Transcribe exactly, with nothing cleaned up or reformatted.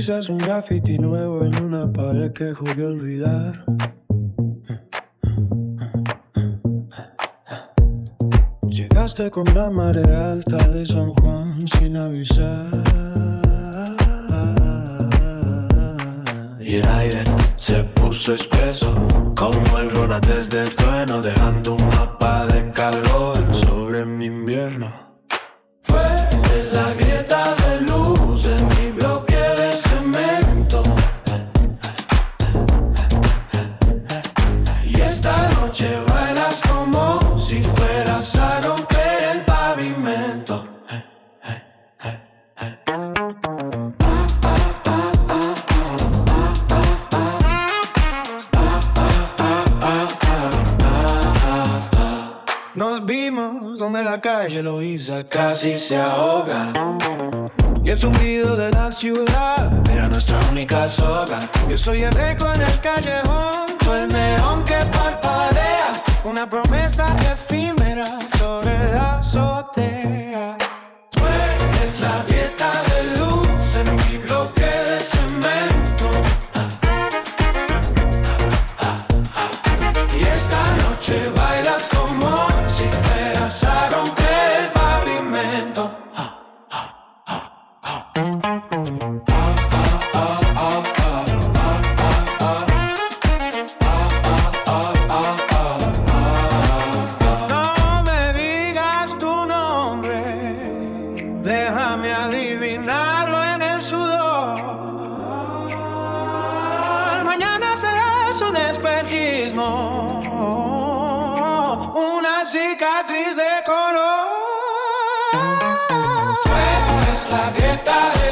Quizás un graffiti nuevo en una pared que jugué a olvidar. Llegaste con la marea alta de San Juan sin avisar. Y el aire se puso espeso como el ron antes del trueno, dejando un mapa de calor sobre mi invierno. Fue es la grieta de luz en mi bloque de cemento. Y esta noche bailas como si fueras a romper el pavimento. Nos vimos donde la calle Loíza casi se ahoga. Y el zumbido de la ciudad era nuestra única soga. Yo soy el eco en el callejón, tú el neón que parpadea, una promesa efímera sobre la azotea. Tú eres la dieta de luz en mi bloque de cemento. Y esta noche bailas como si fueras a romper el pavimento. No me digas tu nombre, déjame adivinarlo en el sudor. Mañana serás un espejismo, una cicatriz de color. Tú eres la dieta de